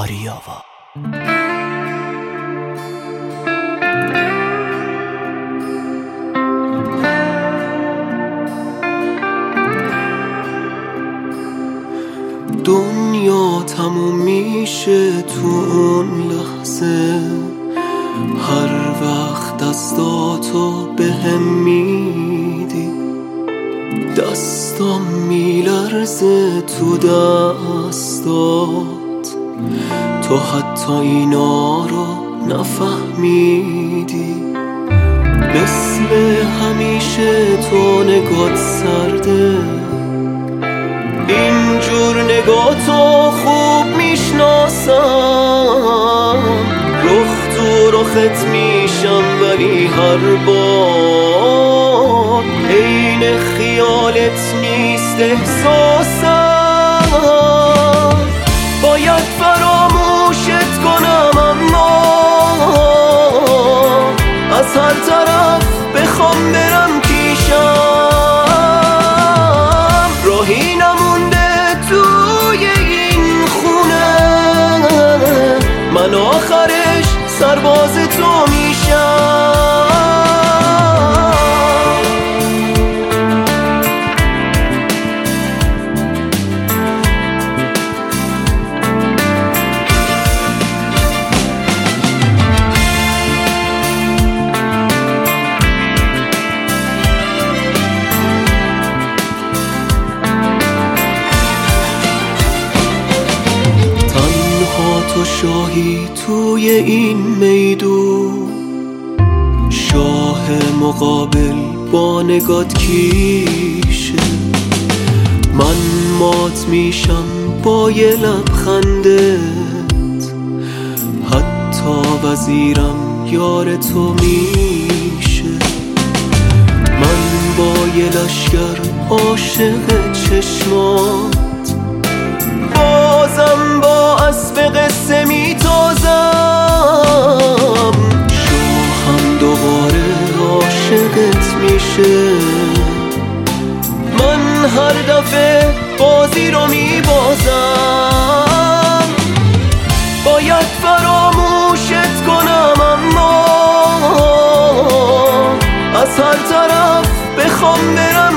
آریاوا. دنیا تموم میشه تو اون لحظه، هر وقت دستاتو بهم میدی، دستام میلرزه تو دستات، تو حتی اینا رو نفهمیدی. مثل همیشه تو نگات سرده، اینجور نگاتو خوب میشناسم، رخ تو رخت میشم ولی هر بار عین خیالت نیست احساسم. باید فراموشت کنم اما از هر طرف بخوام برم پیشم، راهی نمونده توی این خونه، من آخرش سرباز تو میشم. تو شاهی توی این میدون، شاه مقابل با نگات کیشه، من مات میشم با یه لبخندت، حتی وزیرم یار تو میشه، من با یه لشگر عاشق چشمات، بازم با اسب قصه میتازم، شاهم دوباره عاشقت میشه، من هر دفعه بازی رو میبازم. باید فراموشت کنم اما از هر طرف بخوام برم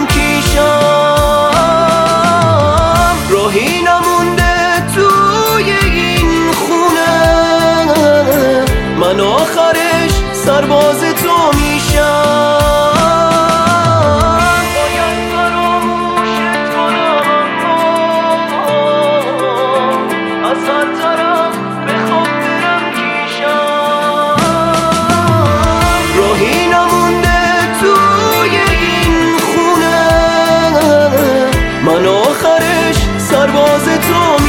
پیشم، راهی نمونده توی این خونه، من آخرش سرباز تو میشم. باید فراموشت کنم اما از هر طرف بخوام برم پیشم، راهی نمونده توی این خونه، من آخرش سرباز تو